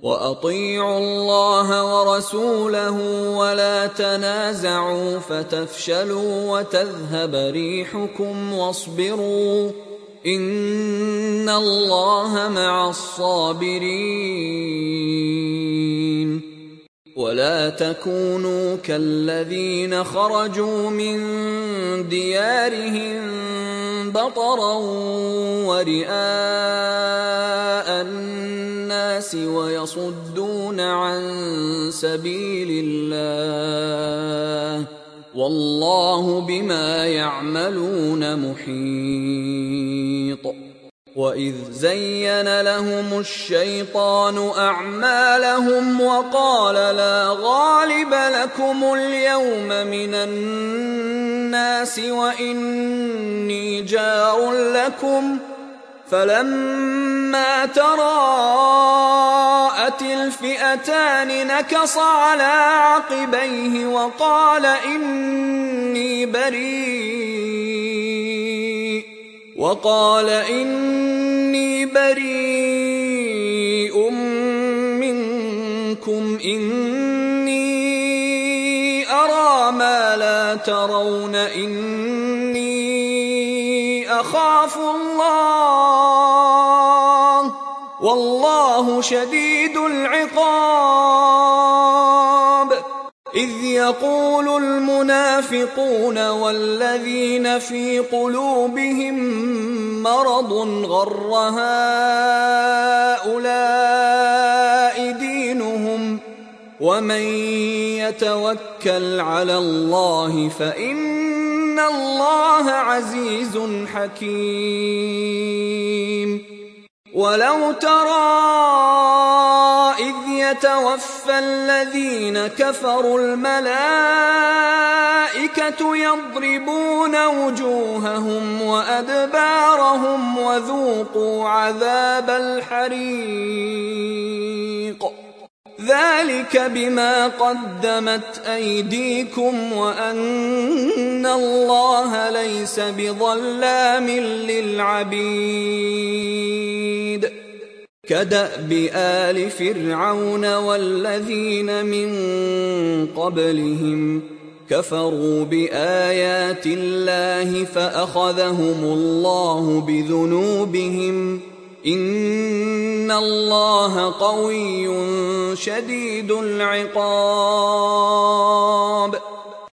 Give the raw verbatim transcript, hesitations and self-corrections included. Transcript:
وأطيعوا الله ورسوله ولا تنازعوا فتفشلوا وتذهب ريحكم واصبروا إن الله مع الصابرين. ولا تكونوا كالذين خرجوا من ديارهم بطرا ورئاء الناس ويصدون عن سبيل الله والله بما يعملون محيط. وإذ زين لهم الشيطان أعمالهم وقال لا غالب لكم اليوم من الناس وإني جار لكم فلما تراءت الفئتان نكص على عقبيه وقال إني بريء وقال إني بريء منكم إني أرى ما لا ترون إني أخاف الله والله شديد العقاب. إذ يقول المنافقون والذين في قلوبهم مرض غر هؤلاء دينهم ومن يتوكل على الله فإن الله عزيز حكيم. ولو ترى إذ يتوفى الذين كفروا الملائكة يضربون وجوههم وأدبارهم وذوقوا عذاب الحريق ذلك بما قدمت أيديكم وأن الله ليس بظلام للعبيد. كدأب آل فرعون والذين من قبلهم كفروا بآيات الله فأخذهم الله بذنوبهم إن الله قوي شديد العقاب.